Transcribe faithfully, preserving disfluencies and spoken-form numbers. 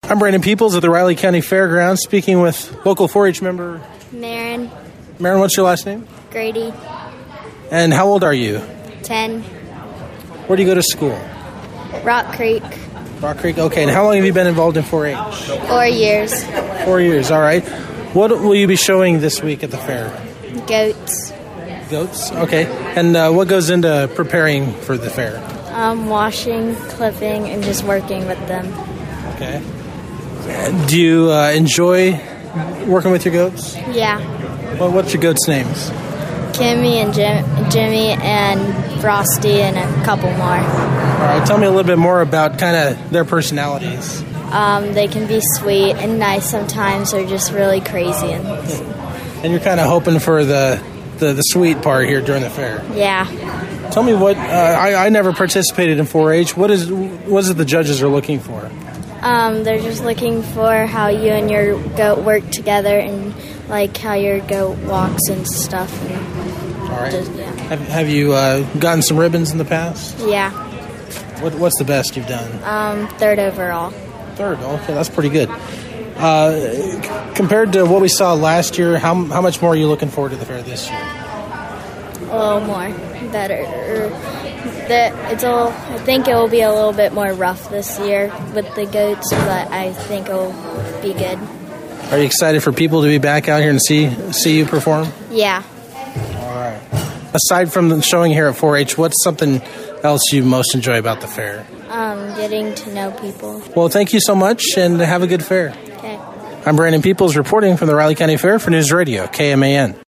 I'm Brandon Peoples at the Riley County Fairgrounds, speaking with local four H member Marin. Marin, what's your last name? Grady. And how old are you? ten. Where do you go to school? Rock Creek. Rock Creek. Okay, and how long have you been involved in four H? Four years. Four years, all right. What will you be showing this week at the fair? Goats. Goats, okay. And uh, what goes into preparing for the fair? Um, washing, clipping, and just working with them. Okay. Do you uh, enjoy working with your goats? Yeah. Well, what's your goats' names? Kimmy and Jim, Jimmy and Frosty and a couple more. All right, tell me a little bit more about kind of their personalities. Um, they can be sweet and nice sometimes, or just really crazy. And, and you're kind of hoping for the, the, the sweet part here during the fair. Yeah. Tell me what, uh, I, I never participated in four H. What is, what is it the judges are looking for? Um, they're just looking for how you and your goat work together and like how your goat walks and stuff. And All right. just, yeah. Have, have you uh, gotten some ribbons in the past? Yeah. What, what's the best you've done? Um, third overall. Third, okay, that's pretty good. Uh, c- compared to what we saw last year, how how much more are you looking forward to the fair this year? A little more, better. That it's all. I think it will be a little bit more rough this year with the goats, but I think it will be good. Are you excited for people to be back out here and see see you perform? Yeah. All right. Aside from the showing here at four H, what's something else you most enjoy about the fair? Um, getting to know people. Well, thank you so much, and have a good fair. Okay. I'm Brandon Peoples reporting from the Riley County Fair for News Radio, K M A N.